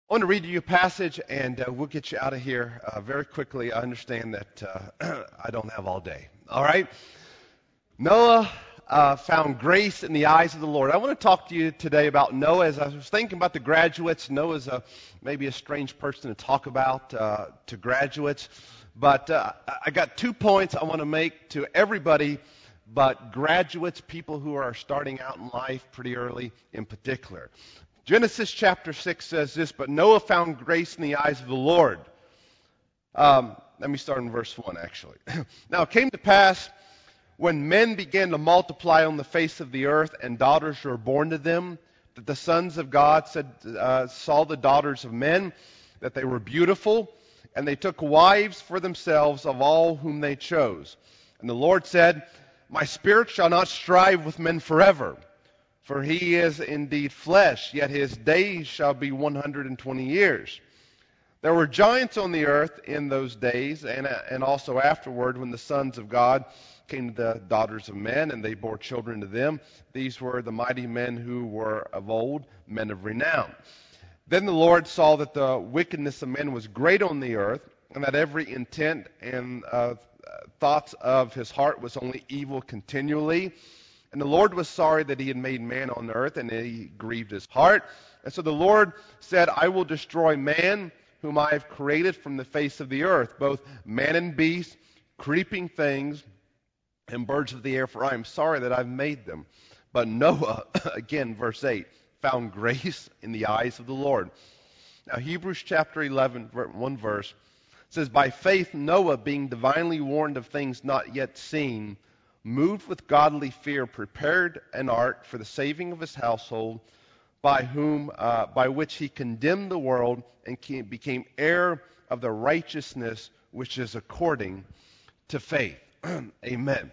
I want to read you a passage, and we'll get you out of here very quickly. I understand that I don't have all day. All right? Noah found grace in the eyes of the Lord. I want to talk to you today about Noah. As I was thinking about the graduates, Noah's maybe a strange person to talk about to graduates. But I got 2 points I want to make to everybody, but graduates, people who are starting out in life pretty early in particular. Genesis chapter 6 says this, but Noah found grace in the eyes of the Lord. Let me start in verse 1, actually. Now it came to pass when men began to multiply on the face of the earth and daughters were born to them, that the sons of God saw the daughters of men, that they were beautiful, and they took wives for themselves of all whom they chose. And the Lord said, my spirit shall not strive with men forever. For he is indeed flesh, yet his days shall be 120 years. There were giants on the earth in those days, and also afterward, when the sons of God came to the daughters of men, and they bore children to them. These were the mighty men who were of old, men of renown. Then the Lord saw that the wickedness of men was great on the earth, and that every intent and thoughts of his heart was only evil continually. And the Lord was sorry that he had made man on earth, and he grieved his heart. And so the Lord said, I will destroy man, whom I have created from the face of the earth, both man and beast, creeping things, and birds of the air, for I am sorry that I've made them. But Noah, again, verse 8, found grace in the eyes of the Lord. Now Hebrews chapter 11, one verse, says, by faith Noah, being divinely warned of things not yet seen, moved with godly fear, prepared an ark for the saving of his household, by which he condemned the world and became heir of the righteousness which is according to faith. Amen.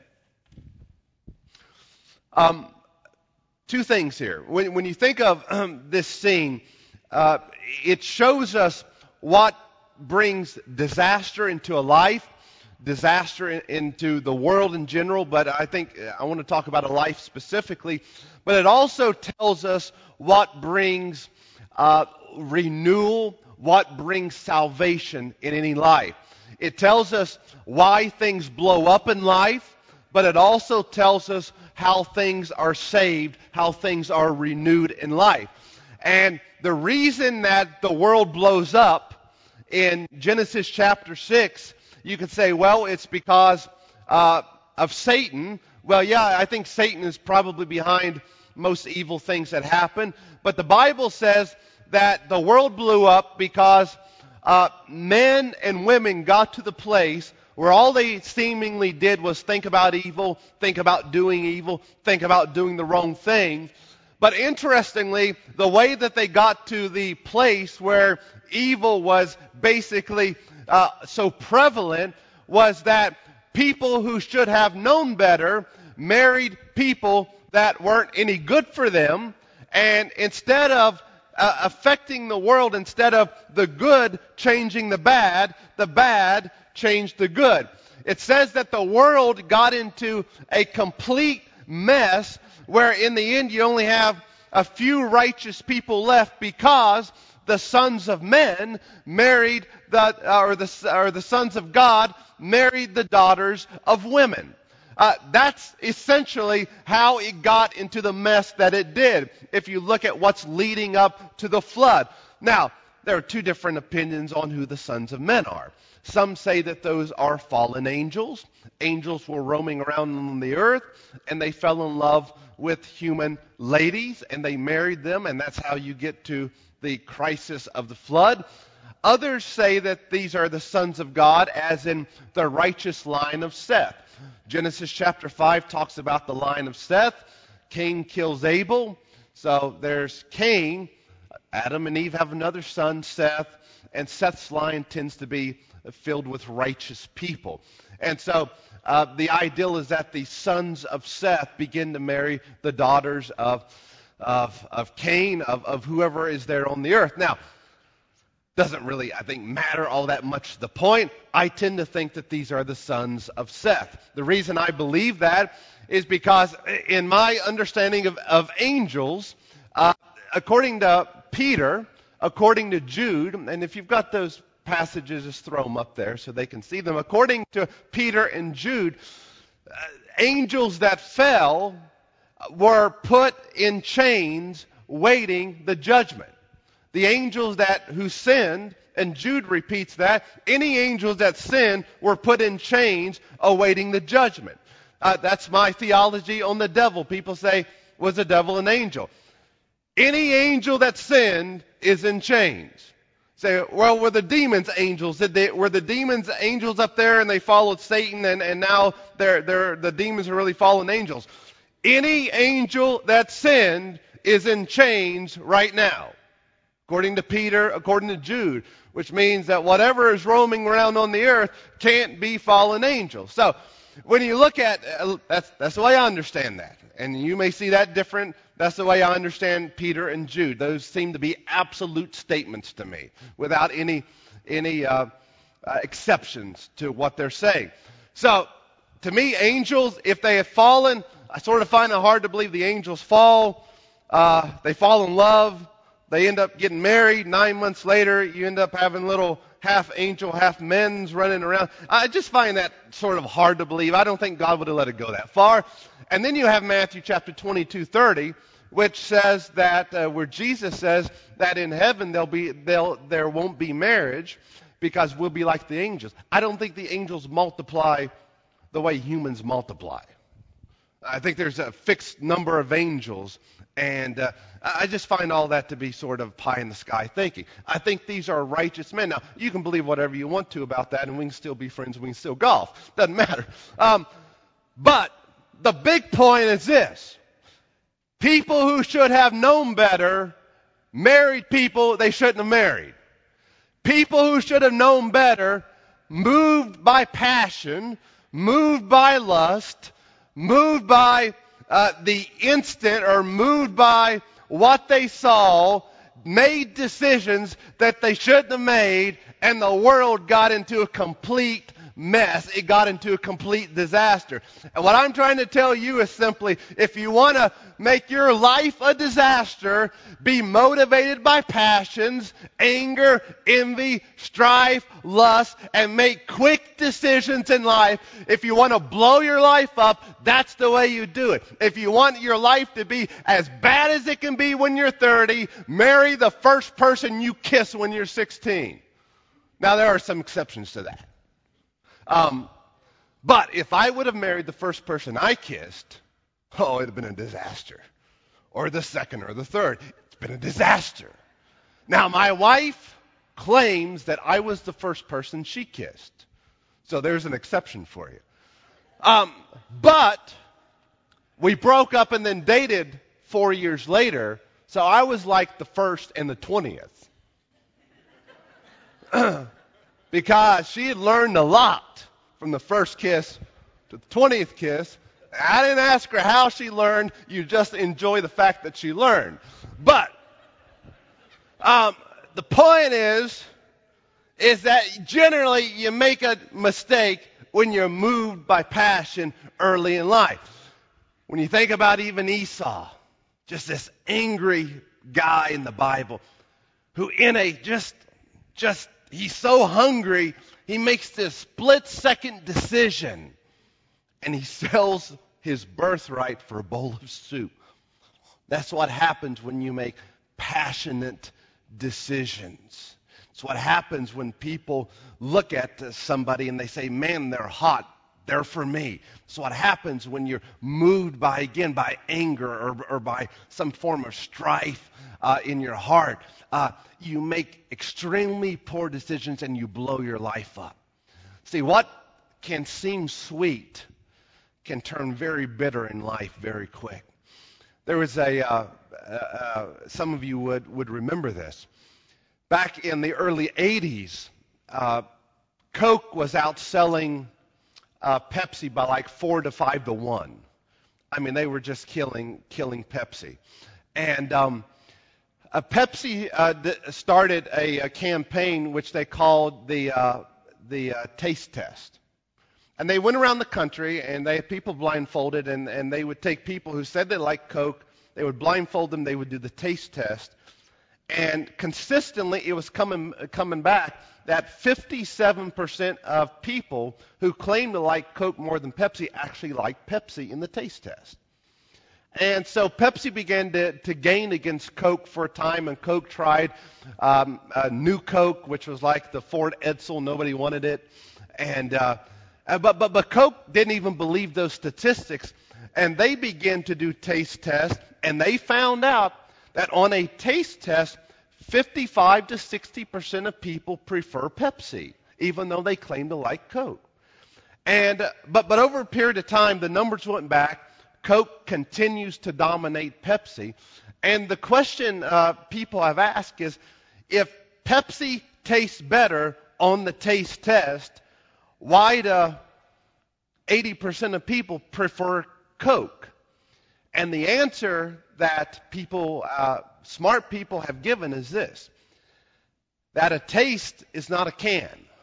2 things here. When you think of this scene, it shows us what brings disaster into a life, disaster into the world in general, but I think I want to talk about a life specifically. But it also tells us what brings renewal, what brings salvation in any life. It tells us why things blow up in life, but it also tells us how things are saved, how things are renewed in life. And the reason that the world blows up in Genesis chapter 6, you could say, well, it's because of Satan. Well, yeah, I think Satan is probably behind most evil things that happen. But the Bible says that the world blew up because men and women got to the place where all they seemingly did was think about evil, think about doing evil, think about doing the wrong thing. But interestingly, the way that they got to the place where evil was basically so prevalent was that people who should have known better married people that weren't any good for them, and instead of affecting the world, instead of the good changing the bad changed the good. It says that the world got into a complete mess where in the end you only have a few righteous people left because the sons of men married the sons of God married the daughters of women. That's essentially how it got into the mess that it did, if you look at what's leading up to the flood. Now, there are 2 different opinions on who the sons of men are. Some say that those are fallen angels. Angels were roaming around on the earth, and they fell in love with human ladies, and they married them, and that's how you get to the crisis of the flood. Others say that these are the sons of God, as in the righteous line of Seth. Genesis chapter 5 talks about the line of Seth. Cain kills Abel. So there's Cain. Adam and Eve have another son, Seth. And Seth's line tends to be filled with righteous people. And so the ideal is that the sons of Seth begin to marry the daughters of Cain, of whoever is there on the earth. Now, doesn't really, I think, matter all that much to the point. I tend to think that these are the sons of Seth. The reason I believe that is because in my understanding of angels, according to Peter, according to Jude, and if you've got those passages, just throw them up there so they can see them. According to Peter and Jude, angels that fell were put in chains waiting the judgment. The angels who sinned, and Jude repeats that, any angels that sinned were put in chains awaiting the judgment. That's my theology on the devil. People say, was the devil an angel? Any angel that sinned is in chains. Say, well, were the demons angels? Were the demons angels up there and they followed Satan and now the demons are really fallen angels? Any angel that sinned is in chains right now. According to Peter, according to Jude, which means that whatever is roaming around on the earth can't be fallen angels. So when you look at, that's the way I understand that. And you may see that different. That's the way I understand Peter and Jude. Those seem to be absolute statements to me, without any exceptions to what they're saying. So, to me, angels, if they have fallen, I sort of find it hard to believe the angels fall. They fall in love. They end up getting married. 9 months later, you end up having little half angel, half men's running around. I just find that sort of hard to believe. I don't think God would have let it go that far. And then you have Matthew chapter 22:30, which says that, where Jesus says that in heaven there won't be marriage because we'll be like the angels. I don't think the angels multiply the way humans multiply. I think there's a fixed number of angels, and I just find all that to be sort of pie in the sky thinking. I think these are righteous men. Now, you can believe whatever you want to about that, and we can still be friends, we can still golf. Doesn't matter. But the big point is this. People who should have known better married people they shouldn't have married. People who should have known better, moved by passion, moved by lust, moved by the instant, or moved by what they saw, made decisions that they shouldn't have made, and the world got into a complete mess. It got into a complete disaster. And what I'm trying to tell you is simply, if you want to make your life a disaster, be motivated by passions, anger, envy, strife, lust, and make quick decisions in life. If you want to blow your life up, that's the way you do it. If you want your life to be as bad as it can be when you're 30, marry the first person you kiss when you're 16. Now, there are some exceptions to that. But if I would have married the first person I kissed, it would have been a disaster. Or the second or the third. It's been a disaster. Now, my wife claims that I was the first person she kissed. So there's an exception for you. But we broke up and then dated 4 years later, so I was like the first and the 20th. Because she had learned a lot from the first kiss to the 20th kiss. I didn't ask her how she learned. You just enjoy the fact that she learned. But the point is that generally you make a mistake when you're moved by passion early in life. When you think about even Esau, just this angry guy in the Bible, who in a just he's so hungry, he makes this split-second decision, and he sells his birthright for a bowl of soup. That's what happens when you make passionate decisions. It's what happens when people look at somebody and they say, man, they're hot. They're for me. It's what happens when you're moved by anger or by some form of strife in your heart. You make extremely poor decisions and you blow your life up. See, what can seem sweet can turn very bitter in life very quick. There was some of you would remember this. Back in the early 80s, Coke was outselling Pepsi by like 4 to 5 to 1. I mean, they were just killing Pepsi. And Pepsi started a campaign which they called the taste test. And they went around the country and they had people blindfolded, and they would take people who said they liked Coke, they would blindfold them, they would do the taste test. And consistently, it was coming back that 57% of people who claim to like Coke more than Pepsi actually like Pepsi in the taste test. And so Pepsi began to gain against Coke for a time, and Coke tried a new Coke, which was like the Ford Edsel. Nobody wanted it. And but Coke didn't even believe those statistics, and they began to do taste tests, and they found out that on a taste test, 55 to 60% of people prefer Pepsi, even though they claim to like Coke. And but over a period of time, the numbers went back. Coke continues to dominate Pepsi. And the question people have asked is, if Pepsi tastes better on the taste test, why do 80% of people prefer Coke? And the answer that people, smart people have given is this: that a taste is not a can.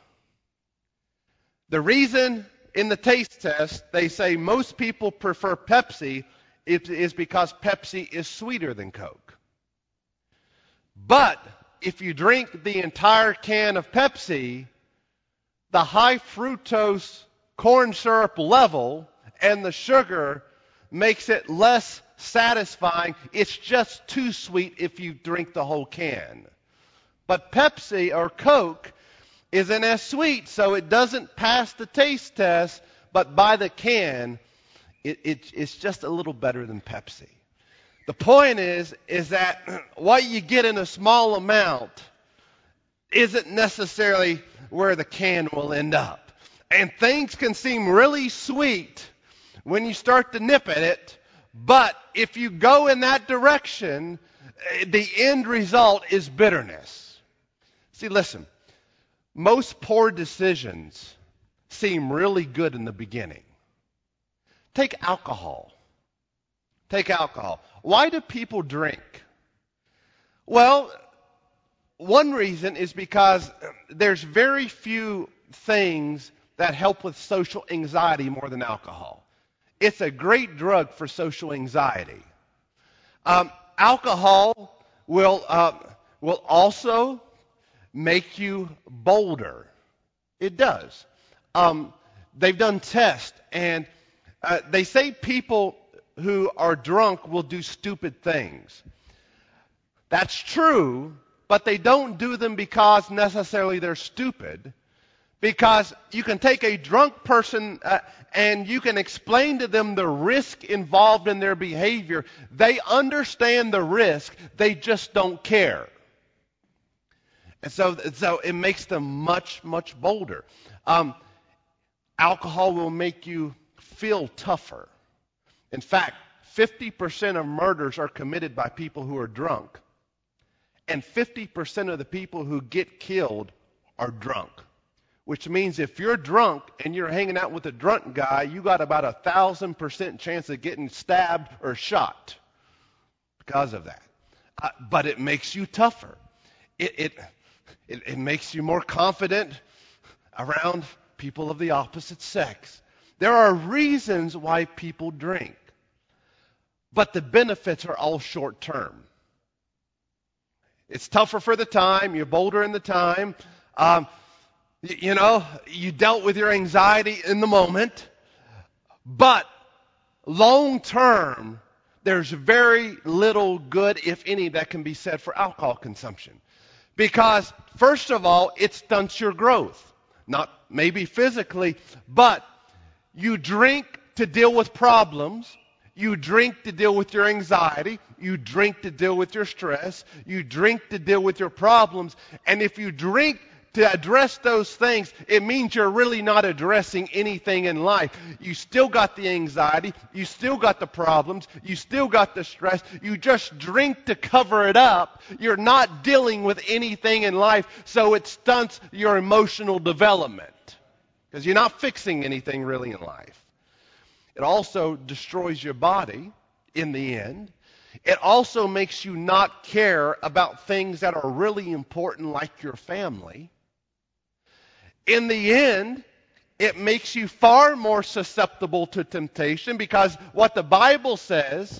The reason in the taste test they say most people prefer Pepsi is because Pepsi is sweeter than Coke. But if you drink the entire can of Pepsi, the high fructose corn syrup level and the sugar makes it less satisfying. It's just too sweet if you drink the whole can. But Pepsi or Coke isn't as sweet, so it doesn't pass the taste test, but by the can, it's just a little better than Pepsi. The point is that what you get in a small amount isn't necessarily where the can will end up. And things can seem really sweet when you start to nip at it, but if you go in that direction, the end result is bitterness. See, listen, most poor decisions seem really good in the beginning. Take alcohol. Take alcohol. Why do people drink? Well, one reason is because there's very few things that help with social anxiety more than alcohol. It's a great drug for social anxiety. Alcohol will also make you bolder. It does. They've done tests, and they say people who are drunk will do stupid things. That's true, but they don't do them because necessarily they're stupid. Because you can take a drunk person and you can explain to them the risk involved in their behavior. They understand the risk, they just don't care. And so it makes them much, much bolder. Alcohol will make you feel tougher. In fact, 50% of murders are committed by people who are drunk. And 50% of the people who get killed are drunk. Which means if you're drunk and you're hanging out with a drunk guy, you got about 1,000% chance of getting stabbed or shot because of that. But it makes you tougher. It makes you more confident around people of the opposite sex. There are reasons why people drink. But the benefits are all short term. It's tougher for the time. You're bolder in the time. You dealt with your anxiety in the moment. But long term, there's very little good, if any, that can be said for alcohol consumption. Because, first of all, it stunts your growth. Not maybe physically, but you drink to deal with problems. You drink to deal with your anxiety. You drink to deal with your stress. You drink to deal with your problems. And if you drink to address those things, it means you're really not addressing anything in life. You still got the anxiety. You still got the problems. You still got the stress. You just drink to cover it up. You're not dealing with anything in life, so it stunts your emotional development because you're not fixing anything really in life. It also destroys your body in the end. It also makes you not care about things that are really important like your family. In the end, it makes you far more susceptible to temptation because what the Bible says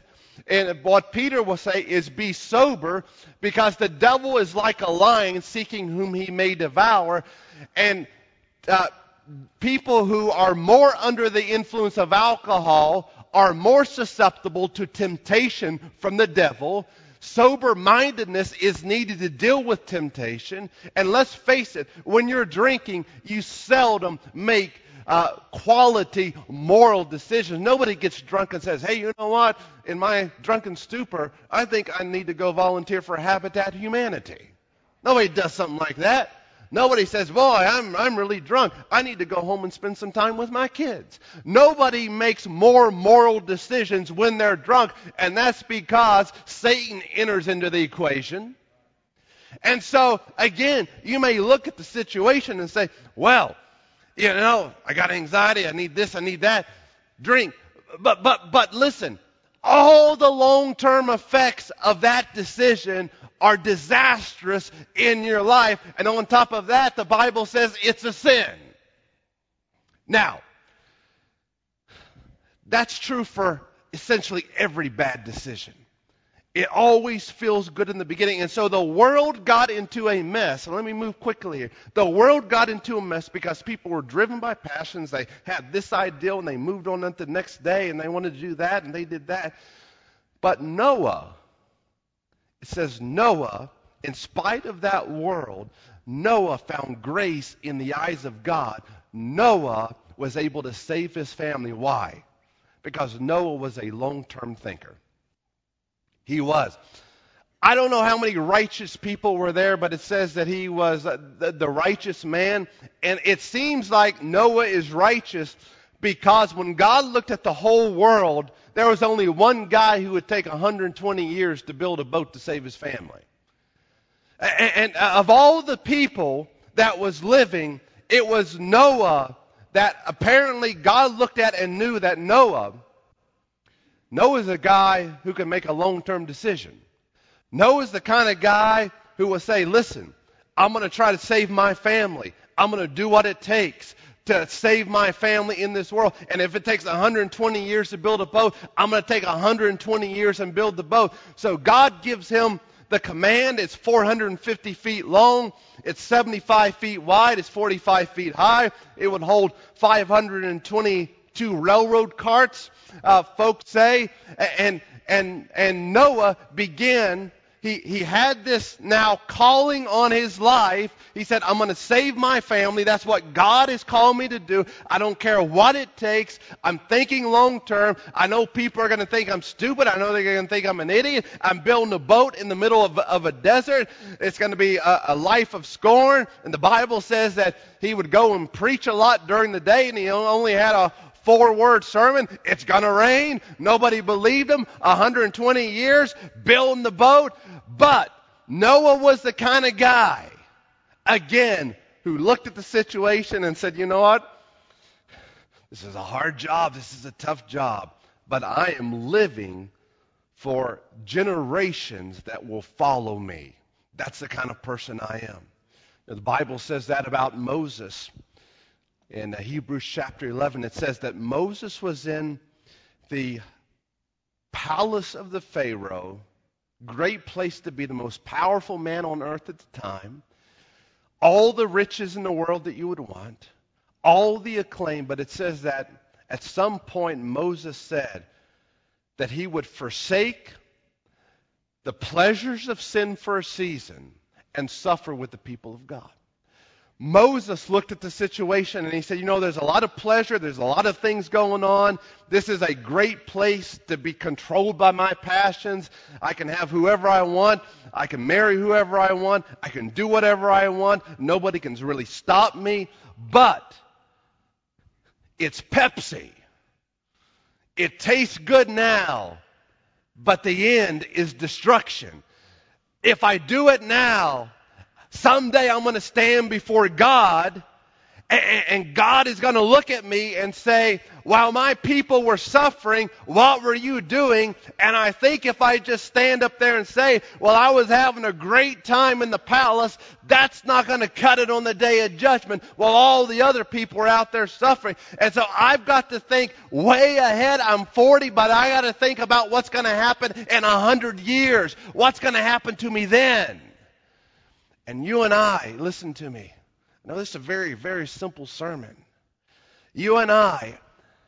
And what Peter will say is be sober, because the devil is like a lion seeking whom he may devour. And people who are more under the influence of alcohol are more susceptible to temptation from the devil. Sober-mindedness is needed to deal with temptation. And let's face it, when you're drinking, you seldom make quality moral decisions. Nobody gets drunk and says, hey, you know what? In my drunken stupor, I think I need to go volunteer for Habitat Humanity. Nobody does something like that. Nobody says, boy, I'm really drunk. I need to go home and spend some time with my kids. Nobody makes more moral decisions when they're drunk, and that's because Satan enters into the equation. And so, again, you may look at the situation and say, well, you know, I got anxiety, I need this, I need that. Drink. But listen, all the long-term effects of that decision are disastrous in your life. And on top of that, the Bible says it's a sin. Now, that's true for essentially every bad decision. It always feels good in the beginning. And so the world got into a mess. Let me move quickly here. The world got into a mess because people were driven by passions. They had this ideal and they moved on to the next day and they wanted to do that and they did that. But Noah, it says Noah, in spite of that world, Noah found grace in the eyes of God. Noah was able to save his family. Why? Because Noah was a long-term thinker. He was. I don't know how many righteous people were there, but it says that he was the righteous man. And it seems like Noah is righteous because when God looked at the whole world, there was only one guy who would take 120 years to build a boat to save his family. And of all the people that was living, it was Noah that apparently God looked at and knew that Noah's a guy who can make a long-term decision. Noah's the kind of guy who will say, listen, I'm going to try to save my family. I'm going to do what it takes to save my family in this world. And if it takes 120 years to build a boat, I'm going to take 120 years and build the boat. So God gives him the command. It's 450 feet long. It's 75 feet wide. It's 45 feet high. It would hold 522 railroad carts, folks say. And Noah began, he had this now calling on his life. He said, I'm going to save my family. That's what God has called me to do. I don't care what it takes. I'm thinking long term. I know people are going to think I'm stupid. I know they're going to think I'm an idiot. I'm building a boat in the middle of a desert. It's going to be a life of scorn. And the Bible says that he would go and preach a lot during the day, and he only had a 4-word sermon. It's going to rain. Nobody believed him. 120 years building the boat. But Noah was the kind of guy, again, who looked at the situation and said, you know what? This is a hard job. This is a tough job. But I am living for generations that will follow me. That's the kind of person I am. Now, the Bible says that about Moses. In Hebrews chapter 11, it says that Moses was in the palace of the Pharaoh, great place to be, the most powerful man on earth at the time, all the riches in the world that you would want, all the acclaim, but it says that at some point Moses said that he would forsake the pleasures of sin for a season and suffer with the people of God. Moses looked at the situation and he said, you know, there's a lot of pleasure, there's a lot of things going on. This is a great place to be controlled by my passions. I can have whoever I want. I can marry whoever I want. I can do whatever I want. Nobody can really stop me. But it's Pepsi. It tastes good now, but the end is destruction. If I do it now, someday I'm going to stand before God, And God is going to look at me and say, while my people were suffering, what were you doing? And I think if I just stand up there and say, well, I was having a great time in the palace, that's not going to cut it on the day of judgment while all the other people were out there suffering. And so I've got to think way ahead. I'm 40, but I got to think about what's going to happen in 100 years. What's going to happen to me then? And you and I, listen to me. Now, this is a very, very simple sermon. You and I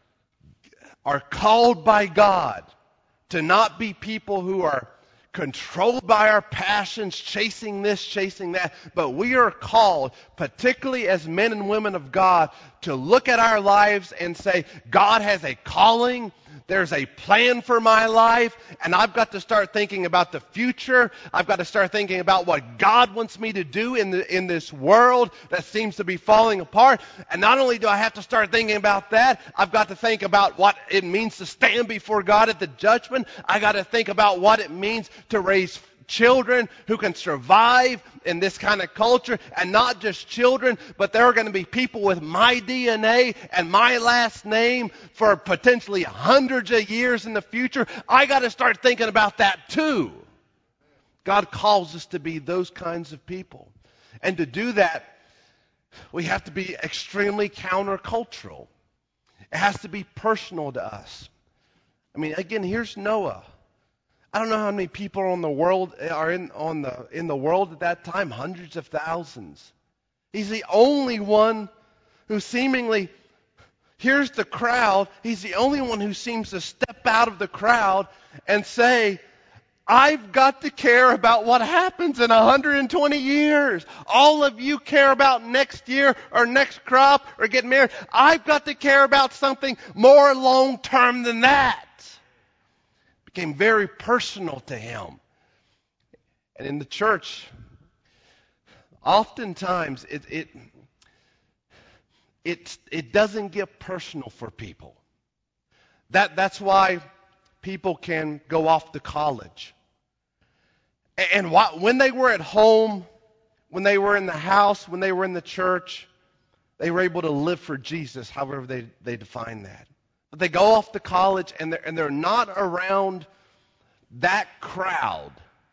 are called by God to not be people who are controlled by our passions, chasing this, chasing that, but we are called, particularly as men and women of God, to look at our lives and say, God has a calling, there's a plan for my life, and I've got to start thinking about the future. I've got to start thinking about what God wants me to do in this world that seems to be falling apart. And not only do I have to start thinking about that, I've got to think about what it means to stand before God at the judgment. I got to think about what it means to raise children who can survive in this kind of culture, and not just children, but there are going to be people with my DNA and my last name for potentially hundreds of years in the future. I got to start thinking about that too. God calls us to be those kinds of people. And to do that, we have to be extremely countercultural. It has to be personal to us. I mean, again, here's Noah. I don't know how many people are in the world at that time, hundreds of thousands. He's the only one who seemingly hears the crowd. He's the only one who seems to step out of the crowd and say, I've got to care about what happens in 120 years. All of you care about next year or next crop or get married. I've got to care about something more long-term than that. Became very personal to him. And in the church, oftentimes it doesn't get personal for people. That's why people can go off to college. And when they were at home, when they were in the house, when they were in the church, they were able to live for Jesus, however they define that. But they go off to college and they're not around that crowd.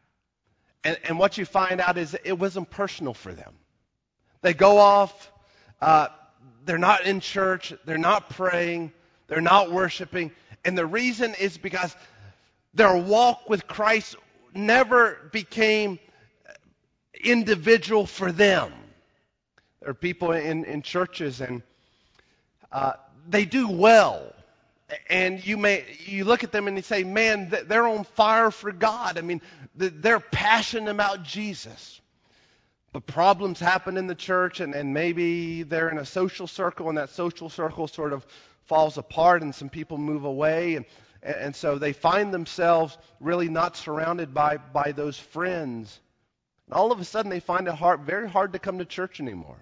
And what you find out is it wasn't personal for them. They go off, they're not in church, they're not praying, they're not worshiping. And the reason is because their walk with Christ never became individual for them. There are people in churches and they do well. And you look at them and you say, man, they're on fire for God. I mean, they're passionate about Jesus. But problems happen in the church, and maybe they're in a social circle, and that social circle sort of falls apart, and some people move away, and so they find themselves really not surrounded by those friends. And all of a sudden, they find it very hard to come to church anymore.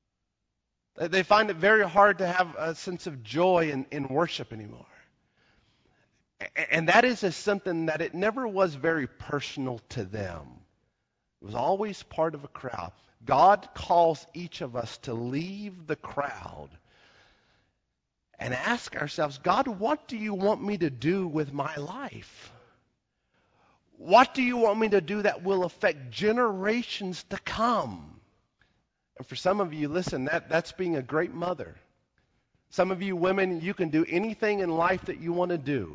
They find it very hard to have a sense of joy in worship anymore. And that is something that it never was very personal to them. It was always part of a crowd. God calls each of us to leave the crowd and ask ourselves, God, what do you want me to do with my life? What do you want me to do that will affect generations to come? And for some of you, listen, that's being a great mother. Some of you women, you can do anything in life that you want to do.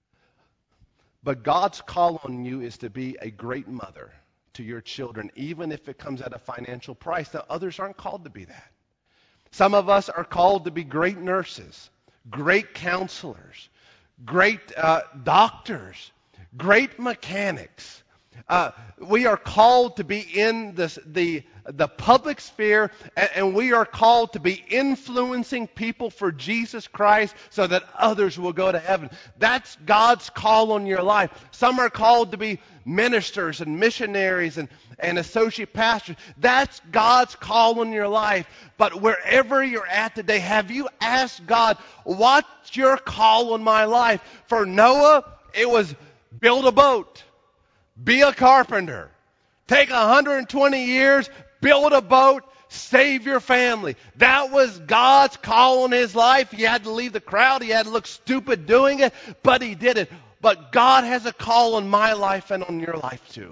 But God's call on you is to be a great mother to your children, even if it comes at a financial price. Now, others aren't called to be that. Some of us are called to be great nurses, great counselors, great doctors, great mechanics. We are called to be in the public sphere, and we are called to be influencing people for Jesus Christ so that others will go to heaven. That's God's call on your life. Some are called to be ministers and missionaries and associate pastors. That's God's call on your life. But wherever you're at today, have you asked God, what's your call on my life? For Noah, it was build a boat. Be a carpenter. Take 120 years, build a boat, save your family. That was God's call on his life. He had to leave the crowd. He had to look stupid doing it, but he did it. But God has a call on my life and on your life too.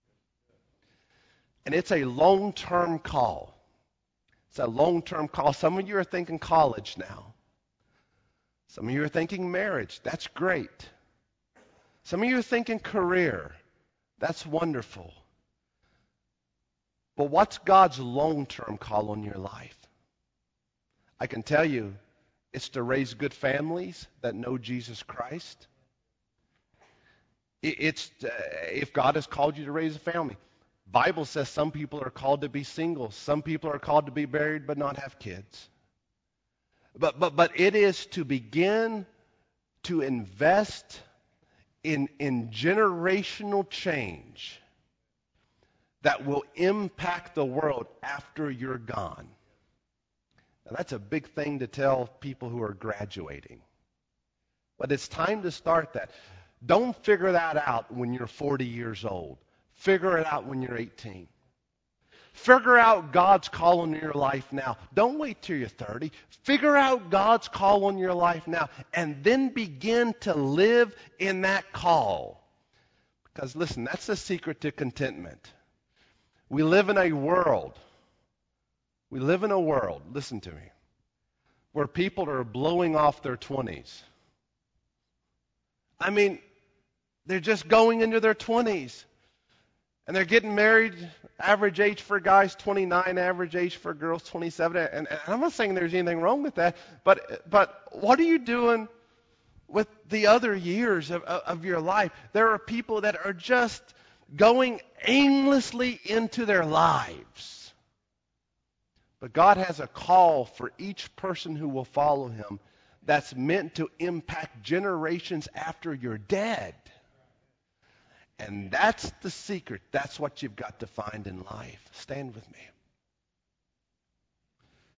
And it's a long-term call. It's a long-term call. Some of you are thinking college now. Some of you are thinking marriage. That's great. Some of you are thinking career. That's wonderful. But what's God's long-term call on your life? I can tell you, it's to raise good families that know Jesus Christ. It's if God has called you to raise a family. Bible says some people are called to be single. Some people are called to be married but not have kids. But it is to begin to invest in generational change that will impact the world after you're gone. Now, that's a big thing to tell people who are graduating. But it's time to start that. Don't figure that out when you're 40 years old. Figure it out when you're 18. Figure out God's call on your life now. Don't wait till you're 30. Figure out God's call on your life now, and then begin to live in that call. Because listen, that's the secret to contentment. We live in a world, listen to me, where people are blowing off their 20s. I mean, they're just going into their 20s. And they're getting married, average age for guys 29, average age for girls 27. And I'm not saying there's anything wrong with that, but what are you doing with the other years of your life? There are people that are just going aimlessly into their lives. But God has a call for each person who will follow him that's meant to impact generations after you're dead. And that's the secret. That's what you've got to find in life. Stand with me.